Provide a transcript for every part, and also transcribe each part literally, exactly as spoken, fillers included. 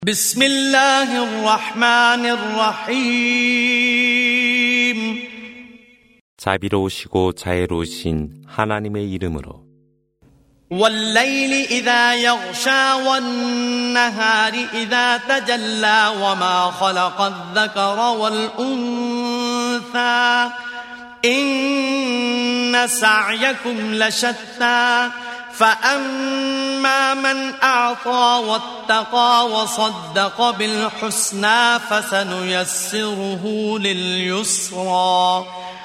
بسم الله الرحمن الرحيم 자비로우시고 자애로우신 하나님의 이름으로 والليل إذا يغشى والنهار إذا تجلى وما خلق الذكر والأنثى إن سعيكم لشتى فأما من أعطى واتقى وصدق بالحسنى فسنيسره لليسرى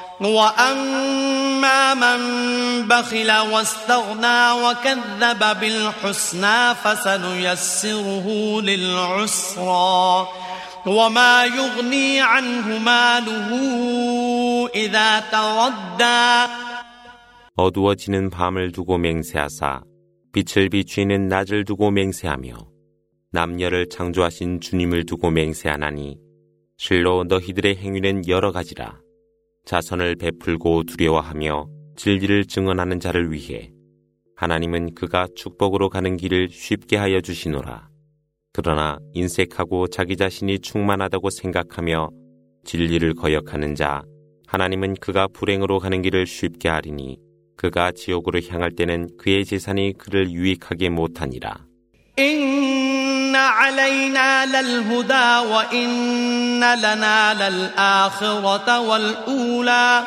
وأما من بخل واستغنى وكذب بالحسنى فسنيسره للعسرى وما يغني عنه ماله إذا تردى 어두워지는 밤을 두고 맹세하사 빛을 비추이는 낮을 두고 맹세하며 남녀를 창조하신 주님을 두고 맹세하나니 실로 너희들의 행위는 여러 가지라. 자선을 베풀고 두려워하며 진리를 증언하는 자를 위해 하나님은 그가 축복으로 가는 길을 쉽게 하여 주시노라. 그러나 인색하고 자기 자신이 충만하다고 생각하며 진리를 거역하는 자 하나님은 그가 불행으로 가는 길을 쉽게 하리니 그가 지옥으로 향할 때는 그의 재산이 그를 유익하게 못하니라. إن علينا للهدى وإن لنا للآخرة والأولى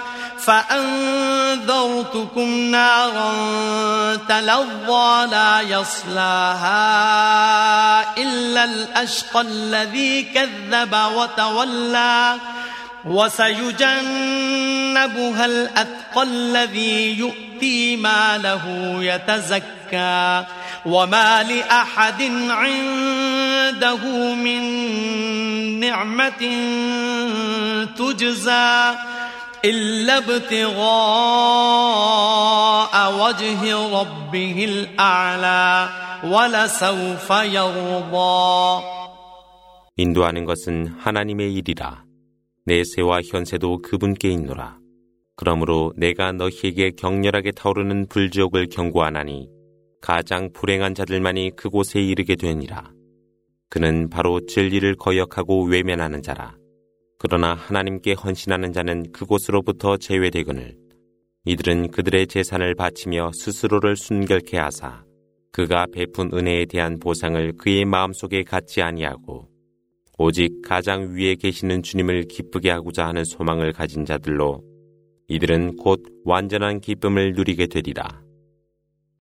فأنذرتكم نارا تلظى لا يصلاها إلا الأشقى الذي كذب وتولى وسيجنبها الأتقى الذي يؤتي ماله يتزكى وما لأحد عنده من نعمة تجزى إلا ابتغاء وجه ربه الأعلى ولسوف يرضى 인도하는 것은 하나님의 일이라. 내세와 현세도 그분께 있노라. 그러므로 내가 너희에게 격렬하게 타오르는 불지옥을 경고하나니 가장 불행한 자들만이 그곳에 이르게 되니라. 그는 바로 진리를 거역하고 외면하는 자라. 그러나 하나님께 헌신하는 자는 그곳으로부터 제외되거늘 이들은 그들의 재산을 바치며 스스로를 순결케 하사 그가 베푼 은혜에 대한 보상을 그의 마음속에 갖지 아니하고 오직 가장 위에 계시는 주님을 기쁘게 하고자 하는 소망을 가진 자들로 이들은 곧 완전한 기쁨을 누리게 되리라.